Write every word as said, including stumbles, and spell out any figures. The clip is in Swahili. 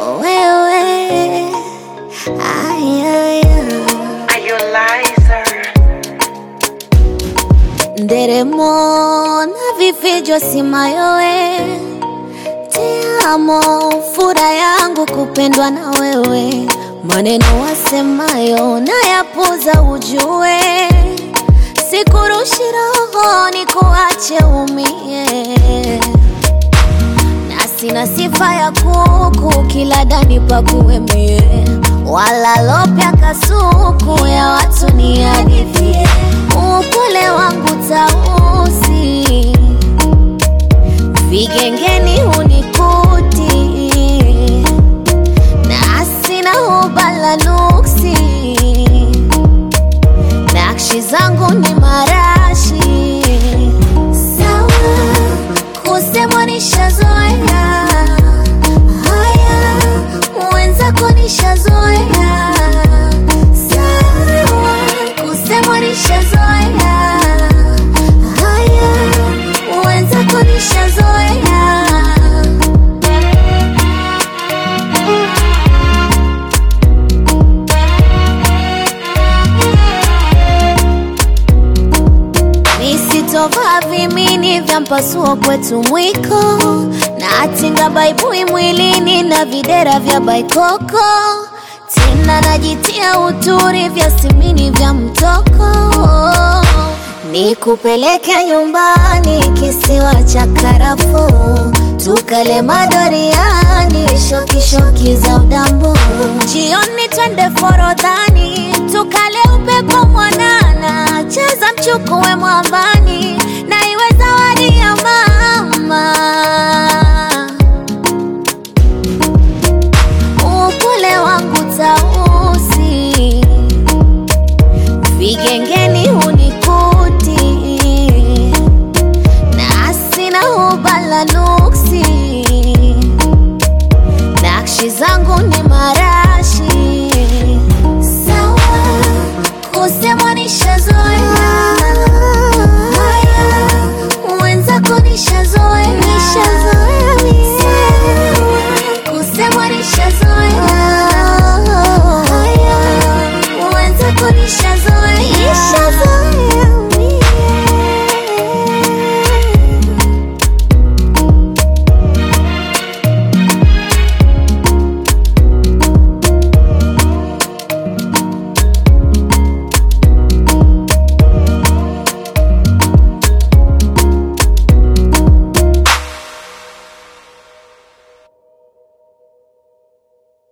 wewe. Are you liar? Nderemo na vifijo simayowe, te amo fura yangu kupendwa na wewe. Maneno wasemayo na yapuza ujue, sikurushi roho ni kuache umie. Na sina sifa ya kuku kila dani pakuemie, wala lopya kasuku ya watu ni hadithie. Upole wangu tausi, vigengeni unikuti, na sina hubala nuksi, nakshi zangu ni marashi. Sawa kusemwa nishazoea, haya mwenzako nishazoea. Sawa kusemwa nishazoea, haya mwenzako nishazoea. Nisitova vimini vya mpasuo kwetu mwiko, na atinga baibui mwilini na videra vya baikoko. Tena najitia uturi vya simini vya mtoko, nikupeleke nyumbani kisiwa cha karafuu, tukale madoriani shoki shoki za udambu. Jioni twende forodhani, tukale upepo mwanana, cheza mchukue mwambani, na iwe zawadi ya mama. Upole wangu tausi, vigengeni unikuti, na sina hubala nuksi, nakshi zangu ni mara